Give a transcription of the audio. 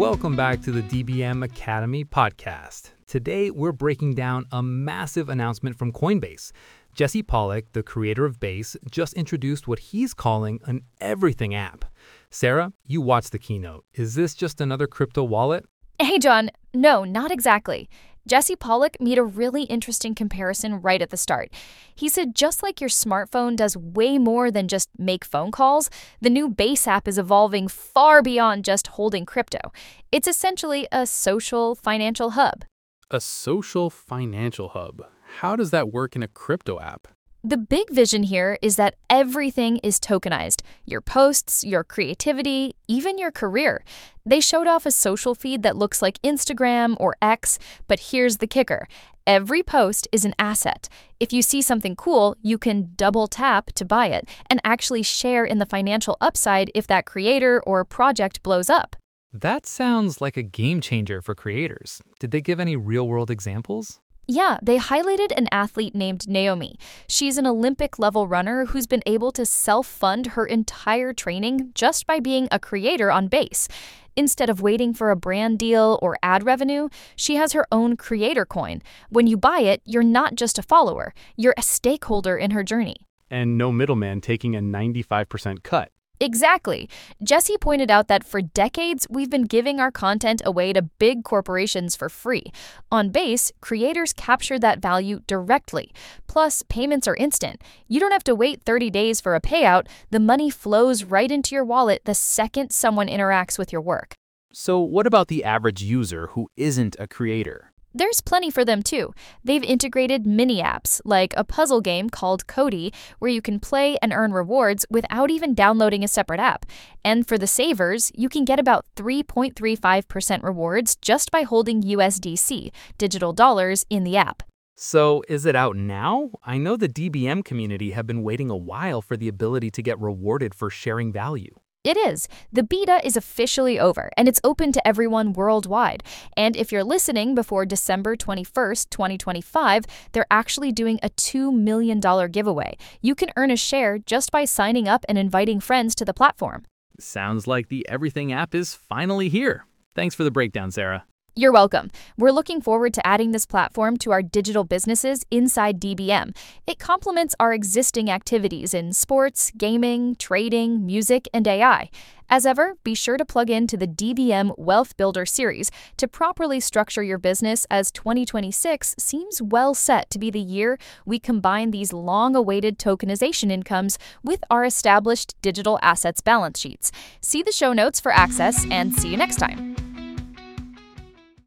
Welcome back to the DBM Academy podcast. Today, we're breaking down a massive announcement from Coinbase. Jesse Pollak, the creator of Base, just introduced what he's calling an everything app. Sarah, you watched the keynote. Is this just another crypto wallet? Hey, John. No, not exactly. Jesse Pollak made a really interesting comparison right at the start. He said just like your smartphone does way more than just make phone calls, the new Base app is evolving far beyond just holding crypto. It's essentially a social financial hub. A social financial hub. How does that work in a crypto app? The big vision here is that everything is tokenized. Your posts, your creativity, even your career. They showed off a social feed that looks like Instagram or X, but here's the kicker. Every post is an asset. If you see something cool, you can double tap to buy it and actually share in the financial upside if that creator or project blows up. That sounds like a game changer for creators. Did they give any real-world examples? Yeah, they highlighted an athlete named Naomi. She's an Olympic-level runner who's been able to self-fund her entire training just by being a creator on Base. Instead of waiting for a brand deal or ad revenue, she has her own creator coin. When you buy it, you're not just a follower, you're a stakeholder in her journey. And no middleman taking a 95% cut. Exactly. Jesse pointed out that for decades, we've been giving our content away to big corporations for free. On Base, creators capture that value directly. Plus, payments are instant. You don't have to wait 30 days for a payout. The money flows right into your wallet the second someone interacts with your work. So what about the average user who isn't a creator? There's plenty for them too. They've integrated mini apps, like a puzzle game called Cody, where you can play and earn rewards without even downloading a separate app. And for the savers, you can get about 3.35% rewards just by holding USDC, digital dollars, in the app. So is it out now? I know the DBM community have been waiting a while for the ability to get rewarded for sharing value. It is. The beta is officially over, and it's open to everyone worldwide. And if you're listening before December 21st, 2025, they're actually doing a $2 million giveaway. You can earn a share just by signing up and inviting friends to the platform. Sounds like the Everything app is finally here. Thanks for the breakdown, Sarah. You're welcome. We're looking forward to adding this platform to our digital businesses inside DBM. It complements our existing activities in sports, gaming, trading, music, and AI. As ever, be sure to plug into the DBM Wealth Builder series to properly structure your business, as 2026 seems well set to be the year we combine these long-awaited tokenization incomes with our established digital assets balance sheets. See the show notes for access, and see you next time.